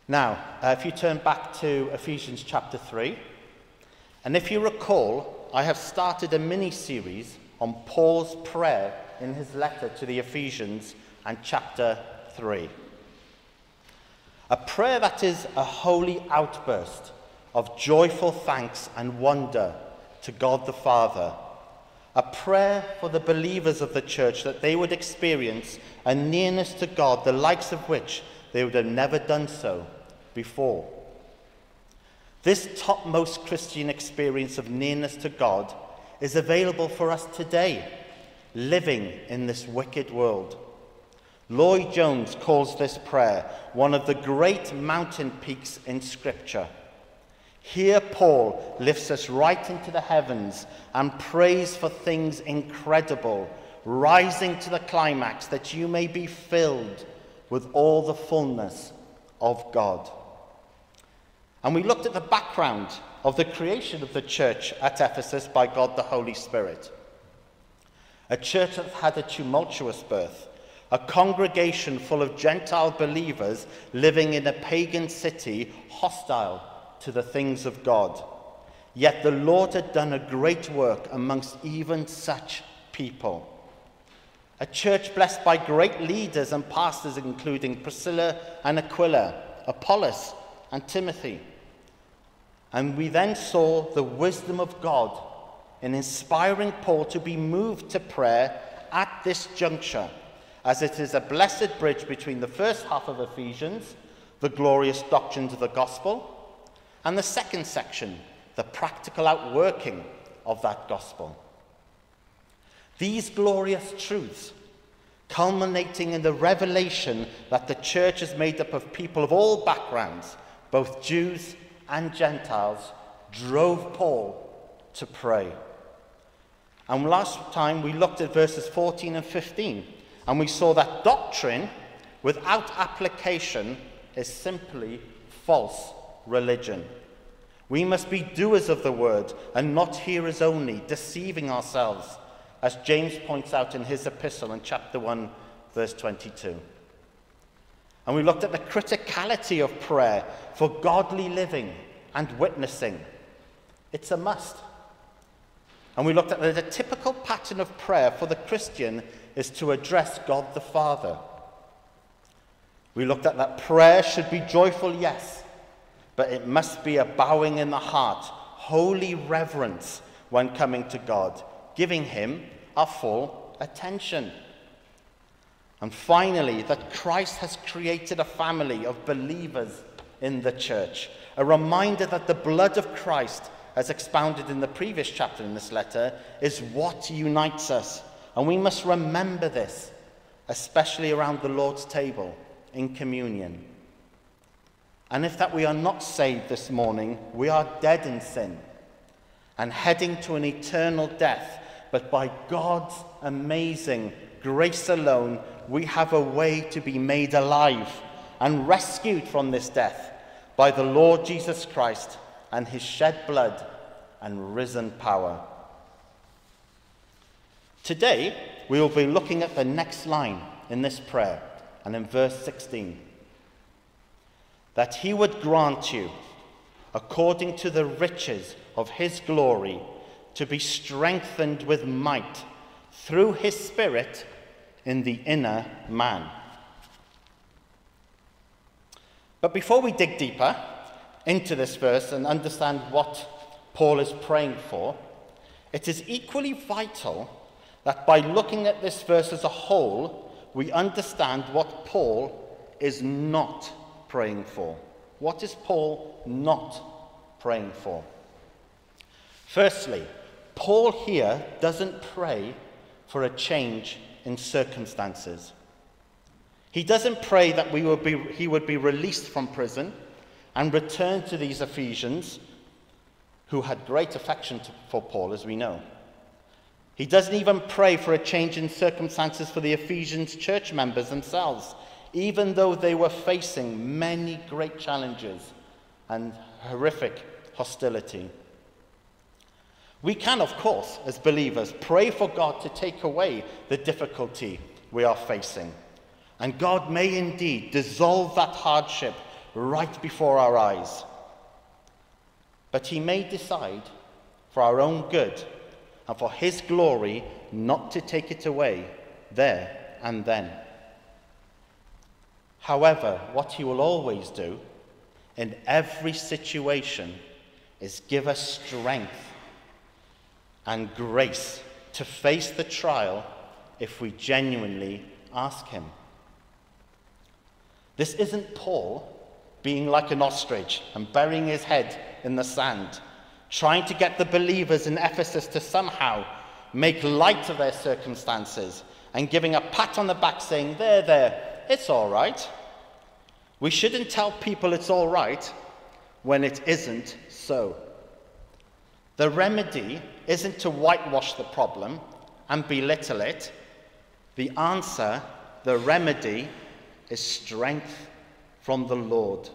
Now, if you turn back to Ephesians chapter 3, and if you recall, I have started a mini-series on Paul's prayer in his letter to the Ephesians and chapter 3. A prayer that is a holy outburst of joyful thanks and wonder to God the Father. A prayer for the believers of the church that they would experience a nearness to God, the likes of which they would have never done so before. This topmost Christian experience of nearness to God is available for us today, living in this wicked world. Lloyd Jones calls this prayer one of the great mountain peaks in Scripture. Here Paul lifts us right into the heavens and prays for things incredible, rising to the climax that you may be filled with all the fullness of God. And we looked at the background of the creation of the church at Ephesus by God the Holy Spirit. A church that had a tumultuous birth, a congregation full of Gentile believers living in a pagan city hostile to the things of God. Yet the Lord had done a great work amongst even such people. A church blessed by great leaders and pastors, including Priscilla and Aquila, Apollos and Timothy. And we then saw the wisdom of God in inspiring Paul to be moved to prayer at this juncture, as it is a blessed bridge between the first half of Ephesians, the glorious doctrines of the gospel, and the second section, the practical outworking of that gospel. These glorious truths, culminating in the revelation that the church is made up of people of all backgrounds, both Jews and Gentiles, drove Paul to pray. And last time we looked at verses 14 and 15, and we saw that doctrine without application is simply false religion. We must be doers of the word and not hearers only, deceiving ourselves, as James points out in his epistle in chapter 1, verse 22. And we looked at the criticality of prayer for godly living and witnessing. It's a must. And we looked at the typical pattern of prayer for the Christian is to address God the Father. We looked at that prayer should be joyful, yes, but it must be a bowing in the heart, holy reverence when coming to God, giving him our full attention. And finally, that Christ has created a family of believers in the church, a reminder that the blood of Christ, as expounded in the previous chapter in this letter, is what unites us. And we must remember this, especially around the Lord's table in communion. And if that we are not saved this morning, we are dead in sin and heading to an eternal death. But by God's amazing grace alone, we have a way to be made alive and rescued from this death by the Lord Jesus Christ and his shed blood and risen power. Today, we will be looking at the next line in this prayer, and in verse 16. That he would grant you, according to the riches of his glory, to be strengthened with might through his Spirit in the inner man. But before we dig deeper into this verse and understand what Paul is praying for, it is equally vital that by looking at this verse as a whole, we understand what Paul is not praying for. What is Paul not praying for? Firstly, Paul here doesn't pray for a change in circumstances. He doesn't pray that he would be released from prison and return to these Ephesians, who had great affection for Paul, as we know. He doesn't even pray for a change in circumstances for the Ephesians church members themselves, even though they were facing many great challenges and horrific hostility. We can, of course, as believers, pray for God to take away the difficulty we are facing. And God may indeed dissolve that hardship right before our eyes. But he may decide, for our own good and for his glory, not to take it away there and then. However, what he will always do in every situation is give us strength and grace to face the trial if we genuinely ask him. This isn't Paul being like an ostrich and burying his head in the sand, trying to get the believers in Ephesus to somehow make light of their circumstances and giving a pat on the back saying, there, it's all right. We shouldn't tell people it's all right when it isn't so. The remedy isn't to whitewash the problem and belittle it. The answer, the remedy, is strength from the Lord.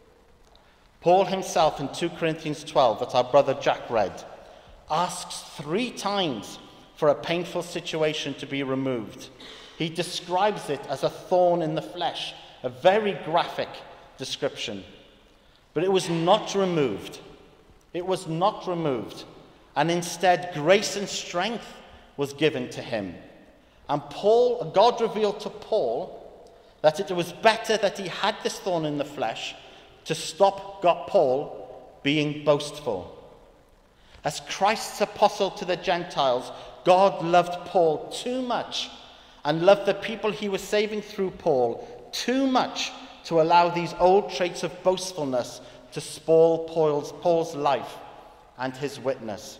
Paul himself in 2 Corinthians 12, that our brother Jack read, asks 3 times for a painful situation to be removed. He describes it as a thorn in the flesh, a very graphic description. But it was not removed. It was not removed. And instead, grace and strength was given to him. And God revealed to Paul that it was better that he had this thorn in the flesh to stop Paul being boastful. As Christ's apostle to the Gentiles, God loved Paul too much and loved the people he was saving through Paul too much to allow these old traits of boastfulness to spoil Paul's life and his witness.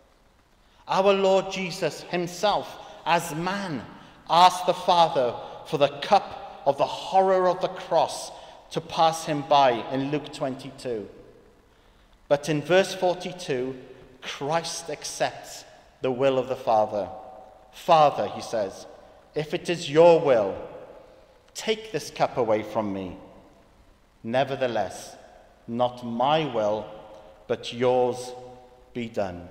Our Lord Jesus himself, as man, asked the Father for the cup of the horror of the cross to pass him by in Luke 22. But in verse 42, Christ accepts the will of the Father. Father, he says, if it is your will, take this cup away from me. Nevertheless, not my will, but yours be done.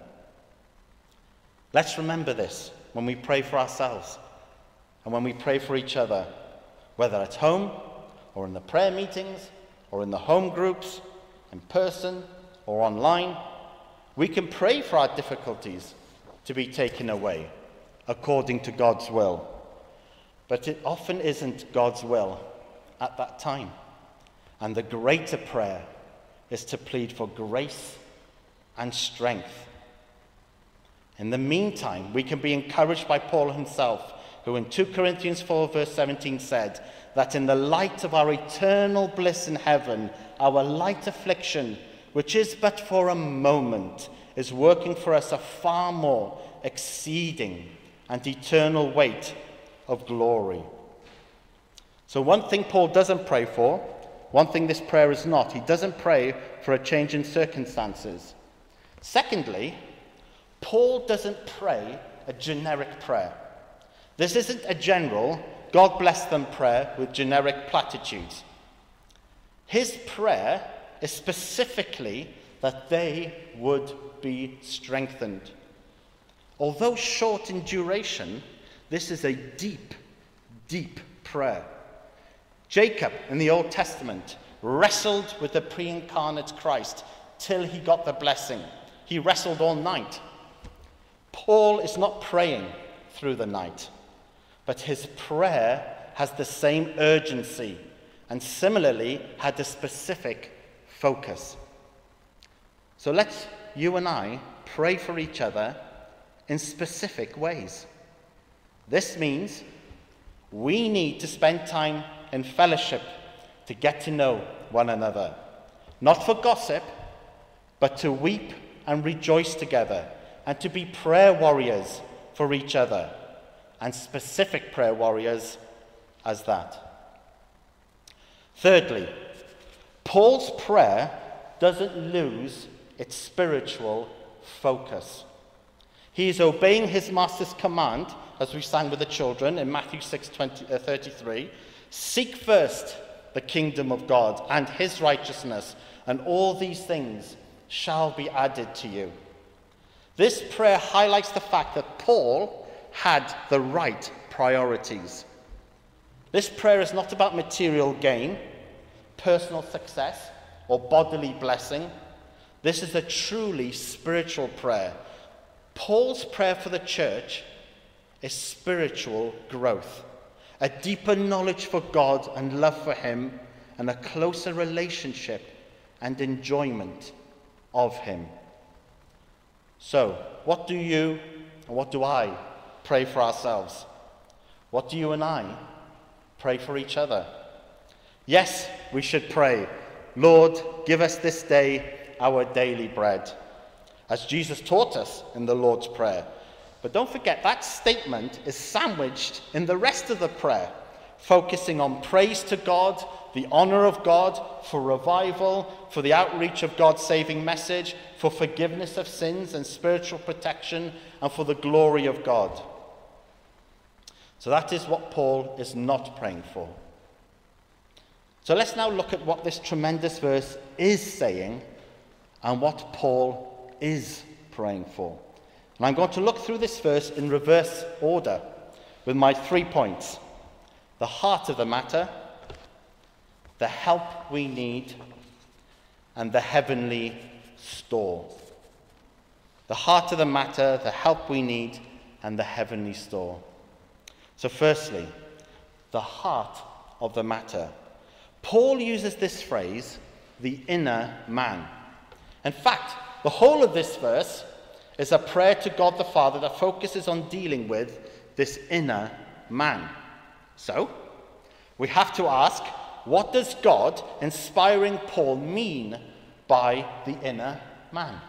Let's remember this when we pray for ourselves and when we pray for each other, whether at home or in the prayer meetings or in the home groups, in person or online. We can pray for our difficulties to be taken away according to God's will. But it often isn't God's will at that time. And the greater prayer is to plead for grace and strength. In the meantime, we can be encouraged by Paul himself, who in 2 Corinthians 4 verse 17 said that in the light of our eternal bliss in heaven, our light affliction, which is but for a moment, is working for us a far more exceeding and eternal weight of glory. So one thing Paul doesn't pray for, one thing this prayer is not, he doesn't pray for a change in circumstances. Secondly, Paul doesn't pray a generic prayer. This isn't a general, God bless them prayer with generic platitudes. His prayer is specifically that they would be strengthened. Although short in duration, this is a deep, deep prayer. Jacob in the Old Testament wrestled with the pre-incarnate Christ till he got the blessing. He wrestled all night. Paul is not praying through the night, but his prayer has the same urgency and similarly had a specific focus. So let's, you and I, pray for each other in specific ways. This means we need to spend time in fellowship to get to know one another, not for gossip, but to weep and rejoice together, and to be prayer warriors for each other, and specific prayer warriors as that. Thirdly, Paul's prayer doesn't lose its spiritual focus. He is obeying his master's command, as we sang with the children in Matthew 6:33, seek first the kingdom of God and his righteousness, and all these things shall be added to you. This prayer highlights the fact that Paul had the right priorities. This prayer is not about material gain, personal success, or bodily blessing. This is a truly spiritual prayer. Paul's prayer for the church is spiritual growth, a deeper knowledge for God and love for him, and a closer relationship and enjoyment of him. So, what do you and what do I pray for ourselves? What do you and I pray for each other? Yes, we should pray, Lord, give us this day our daily bread, as Jesus taught us in the Lord's Prayer. But don't forget, that statement is sandwiched in the rest of the prayer, focusing on praise to God, the honor of God, for revival, for the outreach of God's saving message, for forgiveness of sins and spiritual protection, and for the glory of God. So that is what Paul is not praying for. So let's now look at what this tremendous verse is saying and what Paul is praying for. And I'm going to look through this verse in reverse order with my 3 points: the heart of the matter, the help we need, and the heavenly store. The heart of the matter, the help we need, and the heavenly store. So firstly, the heart of the matter. Paul uses this phrase, the inner man. In fact, the whole of this verse is a prayer to God the Father that focuses on dealing with this inner man. So, we have to ask, what does God inspiring Paul mean by the inner man?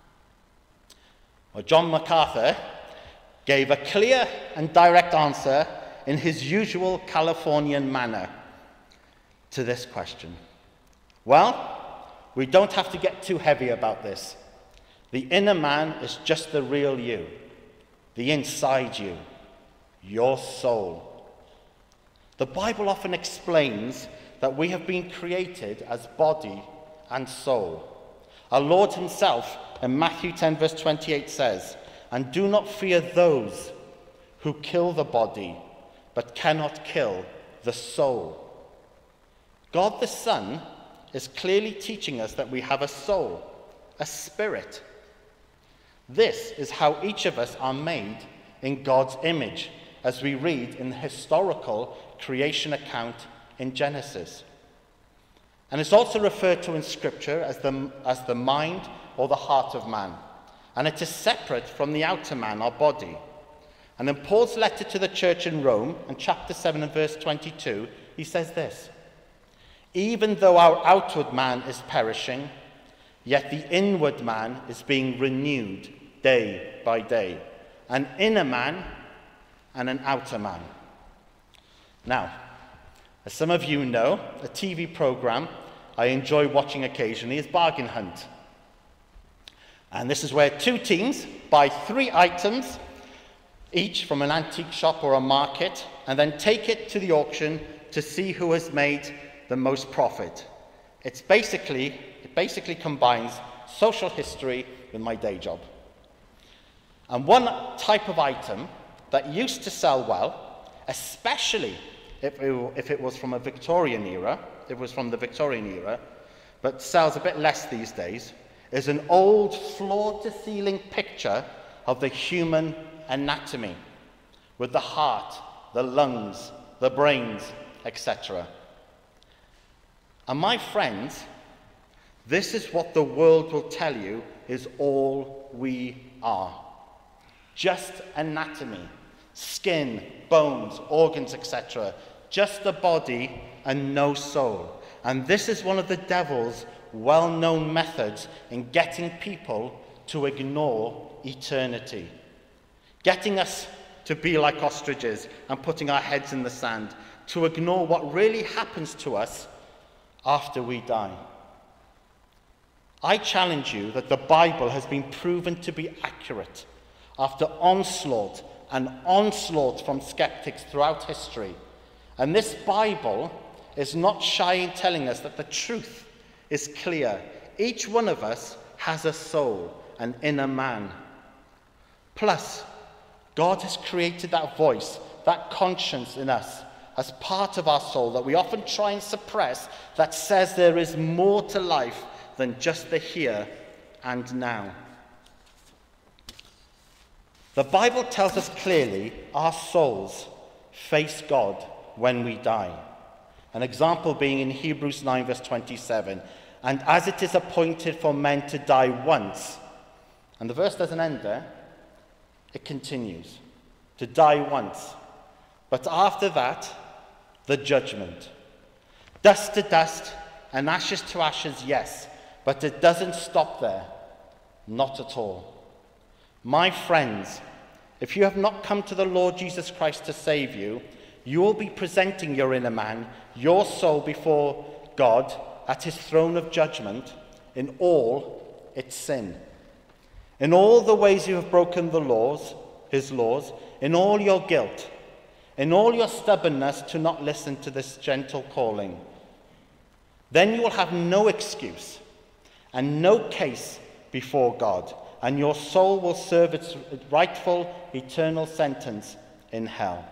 Well, John MacArthur gave a clear and direct answer in his usual Californian manner to this question. Well, we don't have to get too heavy about this. The inner man is just the real you, the inside you, your soul. The Bible often explains that we have been created as body and soul. Our Lord himself in Matthew 10 verse 28 says, "And do not fear those who kill the body, but cannot kill the soul." God the Son is clearly teaching us that we have a soul, a spirit. This is how each of us are made in God's image, as we read in the historical creation account in Genesis. And it's also referred to in Scripture as the mind or the heart of man. And it is separate from the outer man, our body. And in Paul's letter to the church in Rome, in chapter 7 and verse 22, he says this: "Even though our outward man is perishing, yet the inward man is being renewed day by day. An inner man and an outer man." Now, as some of you know, a TV program I enjoy watching occasionally is Bargain Hunt. And this is where two teams buy 3 items, each from an antique shop or a market, and then take it to the auction to see who has made the most profit. It basically combines social history with my day job. And one type of item that used to sell well, especially if it was from the Victorian era, but sells a bit less these days, is an old floor-to-ceiling picture of the human anatomy, with the heart, the lungs, the brains, etc. And my friends, this is what the world will tell you is all we are. Just anatomy, skin, bones, organs, etc. Just the body and no soul. And this is one of the devil's well-known methods in getting people to ignore eternity. Getting us to be like ostriches and putting our heads in the sand, to ignore what really happens to us after we die. I challenge you that the Bible has been proven to be accurate after onslaught and onslaught from skeptics throughout history. And this Bible is not shy in telling us that the truth is clear. Each one of us has a soul, an inner man. Plus, God has created that voice, that conscience in us, as part of our soul that we often try and suppress, that says there is more to life than just the here and now. The Bible tells us clearly our souls face God when we die. An example being in Hebrews 9 verse 27, and as it is appointed for men to die once, and the verse doesn't end there, it continues, to die once, but after that, the judgment. Dust to dust and ashes to ashes, yes, but it doesn't stop there, not at all. My friends, if you have not come to the Lord Jesus Christ to save you, you will be presenting your inner man, your soul before God at his throne of judgment in all its sin. In all the ways you have broken the laws, his laws, in all your guilt, in all your stubbornness to not listen to this gentle calling. Then you will have no excuse and no case before God, and your soul will serve its rightful eternal sentence in hell.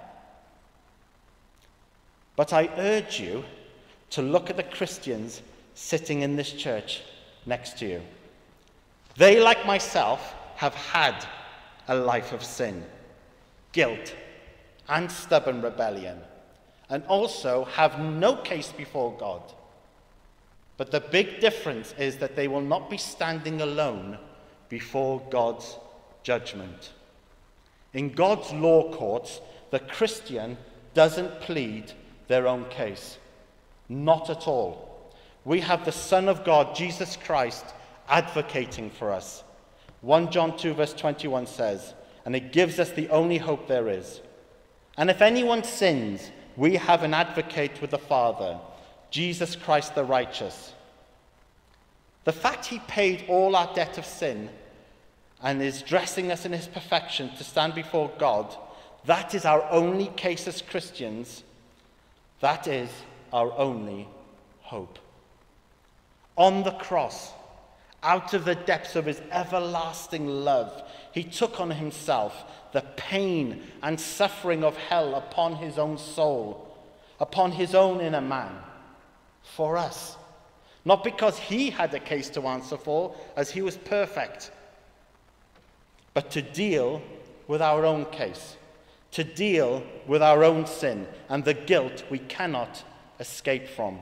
But I urge you to look at the Christians sitting in this church next to you. They, like myself, have had a life of sin, guilt, and stubborn rebellion, and also have no case before God. But the big difference is that they will not be standing alone before God's judgment. In God's law courts, the Christian doesn't plead their own case. Not at all. We have the Son of God, Jesus Christ, advocating for us. 1 John 2 verse 21 says, and it gives us the only hope there is. And if anyone sins, we have an advocate with the Father, Jesus Christ the righteous. The fact he paid all our debt of sin and is dressing us in his perfection to stand before God, that is our only case as Christians. That is our only hope. On the cross, out of the depths of his everlasting love, he took on himself the pain and suffering of hell upon his own soul, upon his own inner man, for us. Not because he had a case to answer for, as he was perfect, but to deal with our own case, to deal with our own sin and the guilt we cannot escape from.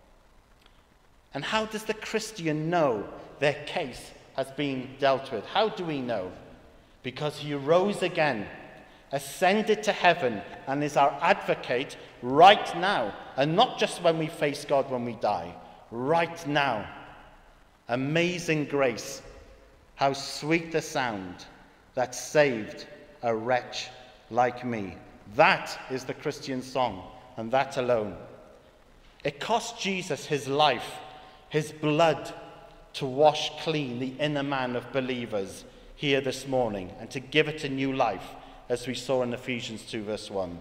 And how does the Christian know their case has been dealt with? How do we know? Because he rose again, ascended to heaven, and is our advocate right now, and not just when we face God when we die, right now. Amazing grace, how sweet the sound that saved a wretch like me. That is the Christian song, and that alone. It cost Jesus his life, his blood, to wash clean the inner man of believers here this morning and to give it a new life, as we saw in Ephesians 2 verse 1.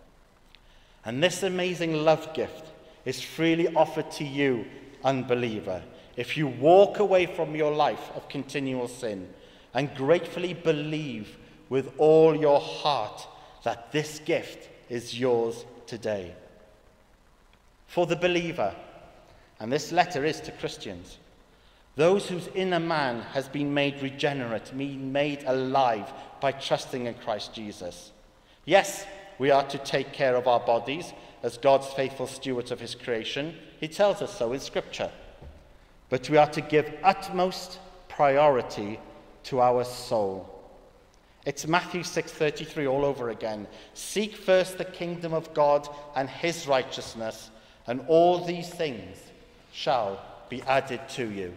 And this amazing love gift is freely offered to you, unbeliever, if you walk away from your life of continual sin and gratefully believe with all your heart that this gift is yours today. For the believer, and this letter is to Christians, those whose inner man has been made regenerate, made alive by trusting in Christ Jesus. Yes, we are to take care of our bodies as God's faithful stewards of his creation. He tells us so in Scripture. But we are to give utmost priority to our soul. It's Matthew 6:33 all over again. Seek first the kingdom of God and his righteousness, and all these things shall be added to you.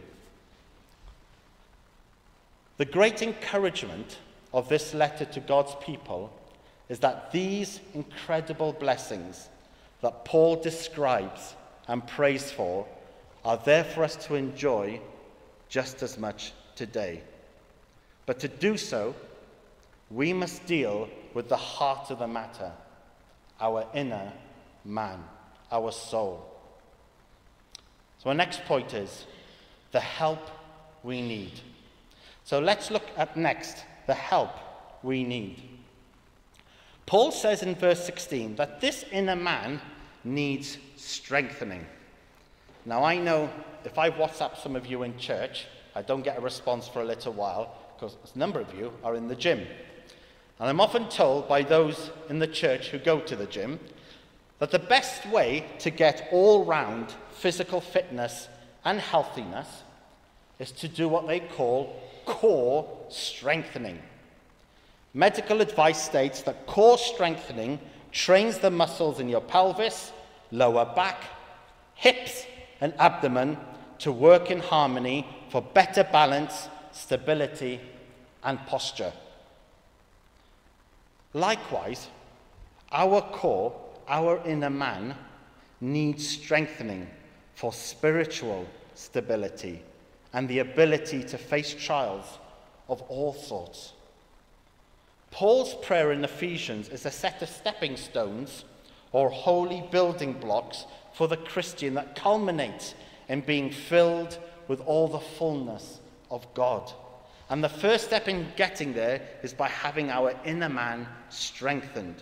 The great encouragement of this letter to God's people is that these incredible blessings that Paul describes and prays for are there for us to enjoy just as much today. But to do so, we must deal with the heart of the matter, our inner man, our soul. So our next point is the help we need. So let's look at next the help we need. Paul says in verse 16 that this inner man needs strengthening. Now, I know if I WhatsApp some of you in church, I don't get a response for a little while because a number of you are in the gym. And I'm often told by those in the church who go to the gym that the best way to get all-round physical fitness and healthiness is to do what they call core strengthening. Medical advice states that core strengthening trains the muscles in your pelvis, lower back, hips, and abdomen to work in harmony for better balance, stability, and posture. Likewise, our core, our inner man, needs strengthening for spiritual stability and the ability to face trials of all sorts. Paul's prayer in Ephesians is a set of stepping stones or holy building blocks for the Christian that culminates in being filled with all the fullness of God. And the first step in getting there is by having our inner man strengthened.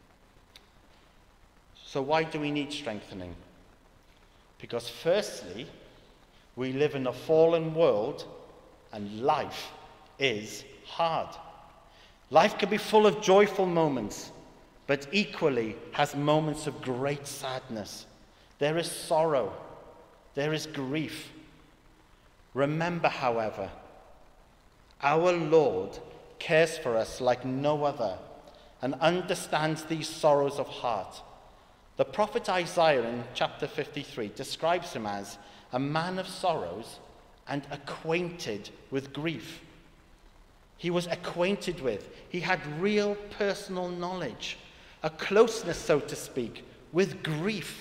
So why do we need strengthening? Because firstly, we live in a fallen world and life is hard. Life can be full of joyful moments, but equally has moments of great sadness. There is sorrow. There is grief. Remember, however, our Lord cares for us like no other and understands these sorrows of heart. The prophet Isaiah in chapter 53 describes him as a man of sorrows and acquainted with grief. He was acquainted with, he had real personal knowledge, a closeness, so to speak, with grief.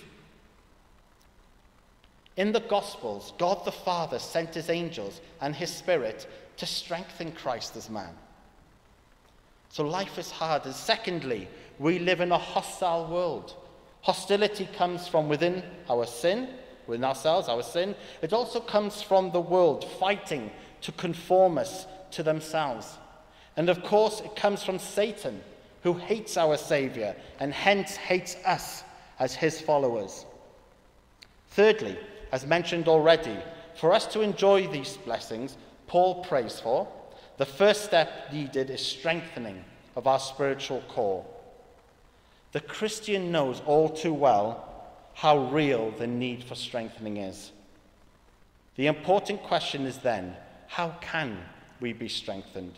In the Gospels, God the Father sent his angels and his Spirit to strengthen Christ as man. So life is hard. And secondly, we live in a hostile world. Hostility comes from within our sin, within ourselves, our sin. It also comes from the world fighting to conform us to themselves. And of course, it comes from Satan, who hates our Savior and hence hates us as his followers. Thirdly, as mentioned already, for us to enjoy these blessings Paul prays for, the first step needed is strengthening of our spiritual core. The Christian knows all too well how real the need for strengthening is. The important question is then, how can we be strengthened?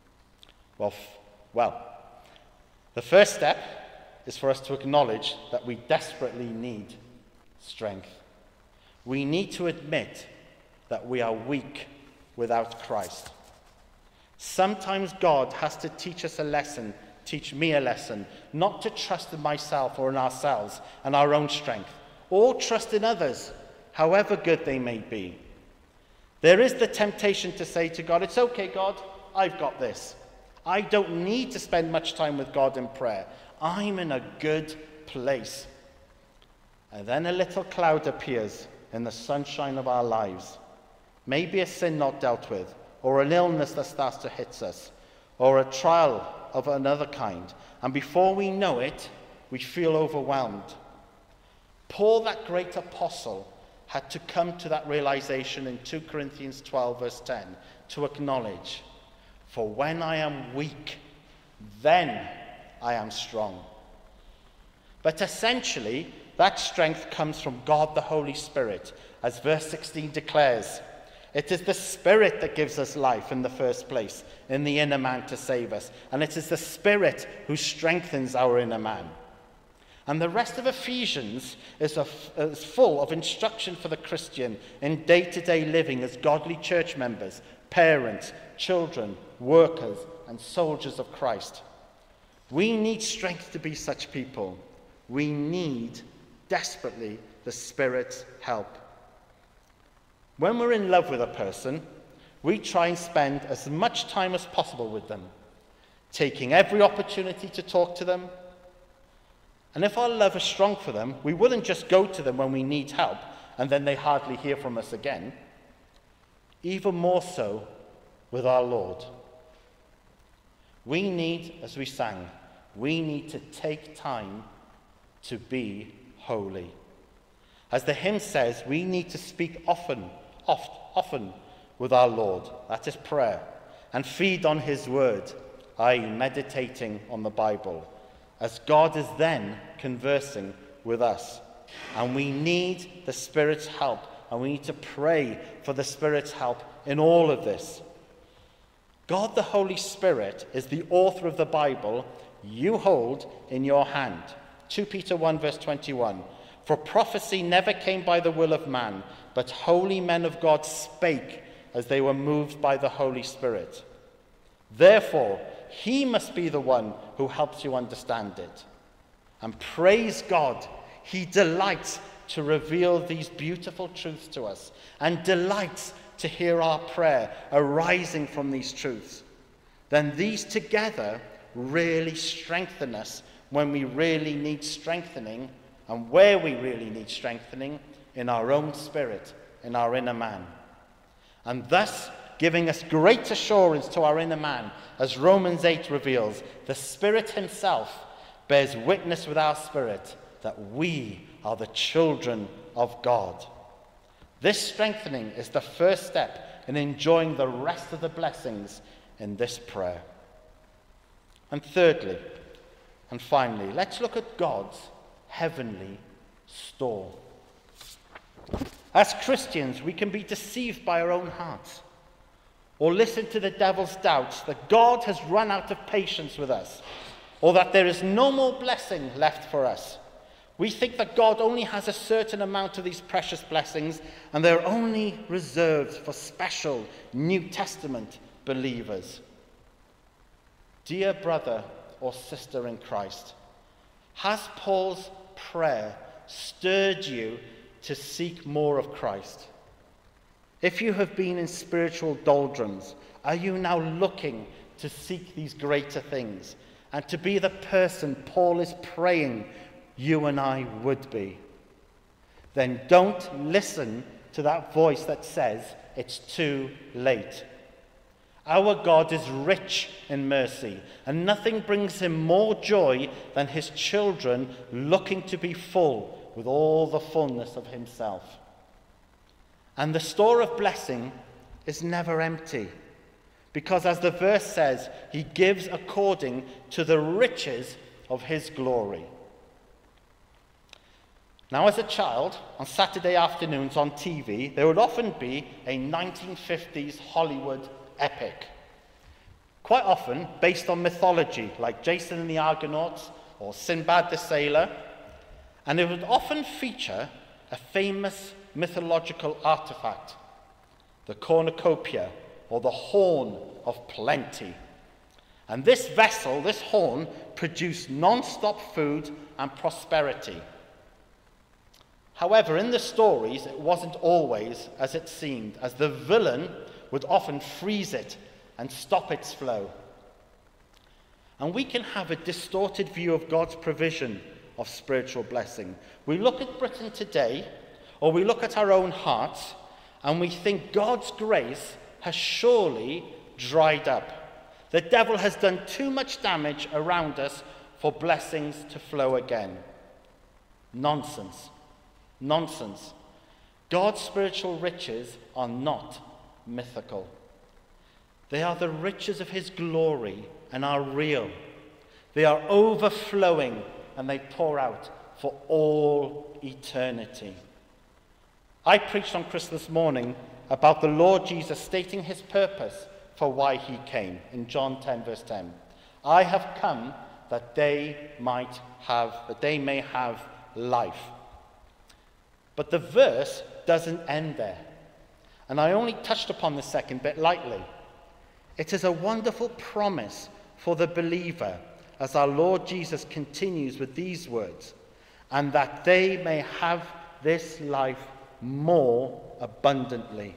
Well, the first step is for us to acknowledge that we desperately need strength. We need to admit that we are weak without Christ. Sometimes God has to teach us a lesson, teach me a lesson, not to trust in myself or in ourselves and our own strength, or trust in others, however good they may be. There is the temptation to say to God, it's okay, God, I've got this. I don't need to spend much time with God in prayer. I'm in a good place. And then a little cloud appears in the sunshine of our lives. Maybe a sin not dealt with, or an illness that starts to hit us, or a trial of another kind. And before we know it, we feel overwhelmed. Paul, that great apostle, had to come to that realization in 2 Corinthians 12, verse 10, to acknowledge, for when I am weak, then I am strong. But essentially, that strength comes from God the Holy Spirit, as verse 16 declares. It is the Spirit that gives us life in the first place, in the inner man to save us. And it is the Spirit who strengthens our inner man. And the rest of Ephesians is full of instruction for the Christian in day-to-day living as godly church members, parents, children, workers, and soldiers of Christ. We need strength to be such people. We need desperately the Spirit's help. When we're in love with a person, we try and spend as much time as possible with them, taking every opportunity to talk to them. And if our love is strong for them, we wouldn't just go to them when we need help and then they hardly hear from us again. Even more so with our Lord. We need, as we sang, we need to take time to be holy. As the hymn says, we need to speak often with our Lord, that is prayer, and feed on his word, i.e. meditating on the Bible, as God is then conversing with us. And we need the Spirit's help, and we need to pray for the Spirit's help in all of this. God the Holy Spirit is the author of the Bible you hold in your hand. 2 Peter 1 verse 21. For prophecy never came by the will of man, but holy men of God spake as they were moved by the Holy Spirit. Therefore, he must be the one who helps you understand it. And praise God, he delights to reveal these beautiful truths to us and delights to hear our prayer arising from these truths. Then these together really strengthen us when we really need strengthening, and where we really need strengthening, in our own spirit, in our inner man. And thus, giving us great assurance to our inner man, as Romans 8 reveals, the Spirit himself bears witness with our spirit that we are the children of God. This strengthening is the first step in enjoying the rest of the blessings in this prayer. And thirdly, and finally, let's look at God's heavenly store. As Christians, we can be deceived by our own hearts, or listen to the devil's doubts that God has run out of patience with us, or that there is no more blessing left for us. We think that God only has a certain amount of these precious blessings, and they're only reserved for special New Testament believers. Dear brother or sister in Christ, has Paul's prayer stirred you to seek more of Christ? If you have been in spiritual doldrums, are you now looking to seek these greater things and to be the person Paul is praying you and I would be? Then don't listen to that voice that says it's too late. Our God is rich in mercy, and nothing brings him more joy than his children looking to be full with all the fullness of himself. And the store of blessing is never empty, because as the verse says, he gives according to the riches of his glory. Now, as a child, on Saturday afternoons on TV, there would often be a 1950s Hollywood epic, quite often based on mythology, like Jason and the Argonauts or Sinbad the Sailor, and it would often feature a famous mythological artifact, the cornucopia, or the horn of plenty. And this vessel, this horn, produced non-stop food and prosperity. However, in the stories, it wasn't always as it seemed, as the villain would often freeze it and stop its flow. And we can have a distorted view of God's provision of spiritual blessing. We look at Britain today, or we look at our own hearts, and we think God's grace has surely dried up. The devil has done too much damage around us for blessings to flow again. Nonsense. Nonsense. God's spiritual riches are not mythical. They are the riches of his glory and are real. They are overflowing and they pour out for all eternity. I preached on Christmas morning about the Lord Jesus stating his purpose for why he came in John 10 verse 10. I have come that they may have life. But the verse doesn't end there. And I only touched upon the second bit lightly. It is a wonderful promise for the believer as our Lord Jesus continues with these words, and that they may have this life more abundantly.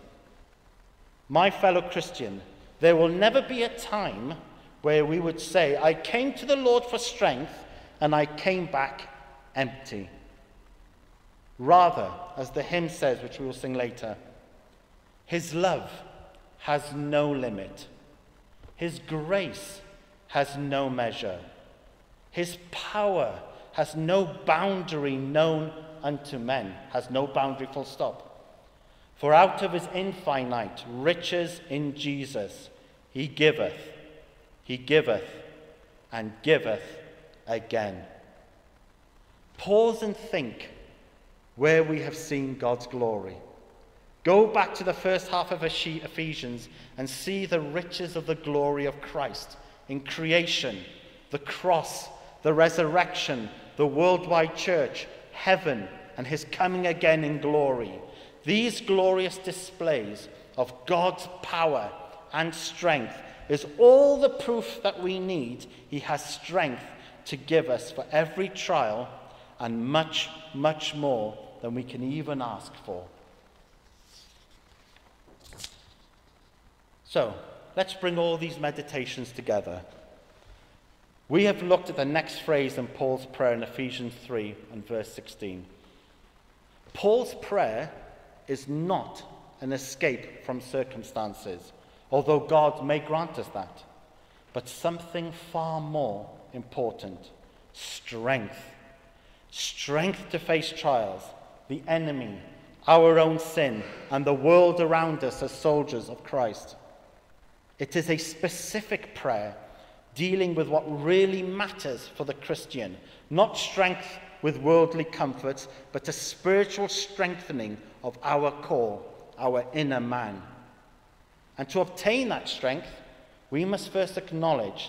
My fellow Christian, there will never be a time where we would say, I came to the Lord for strength and I came back empty. Rather, as the hymn says, which we will sing later, his love has no limit. His grace has no measure. His power has no boundary known unto men, has no boundary, full stop. For out of his infinite riches in Jesus, he giveth, and giveth again. Pause and think where we have seen God's glory. Go back to the first half of Ephesians and see the riches of the glory of Christ in creation, the cross, the resurrection, the worldwide church, heaven, and his coming again in glory. These glorious displays of God's power and strength is all the proof that we need he has strength to give us for every trial, and much, much more than we can even ask for. So, let's bring all these meditations together. We have looked at the next phrase in Paul's prayer in Ephesians 3 and verse 16. Paul's prayer is not an escape from circumstances, although God may grant us that, but something far more important: strength. Strength to face trials, the enemy, our own sin, and the world around us as soldiers of Christ. It is a specific prayer dealing with what really matters for the Christian, not strength with worldly comforts, but a spiritual strengthening of our core, our inner man. And to obtain that strength, we must first acknowledge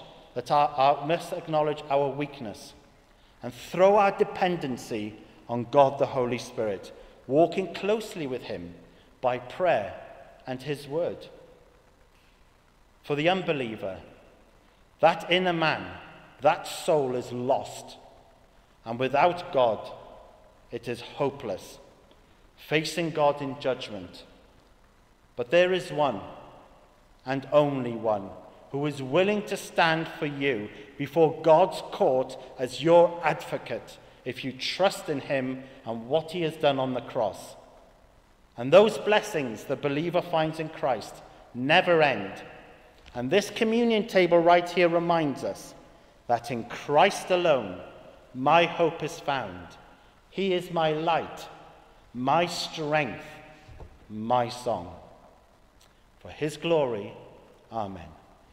our weakness and throw our dependency on God the Holy Spirit, walking closely with him by prayer and his word. For the unbeliever, that inner man, that soul is lost, and without God, it is hopeless, facing God in judgment. But there is one, and only one, who is willing to stand for you before God's court as your advocate, if you trust in him and what he has done on the cross. And those blessings the believer finds in Christ never end. And this communion table right here reminds us that in Christ alone, my hope is found. He is my light, my strength, my song. For his glory, amen.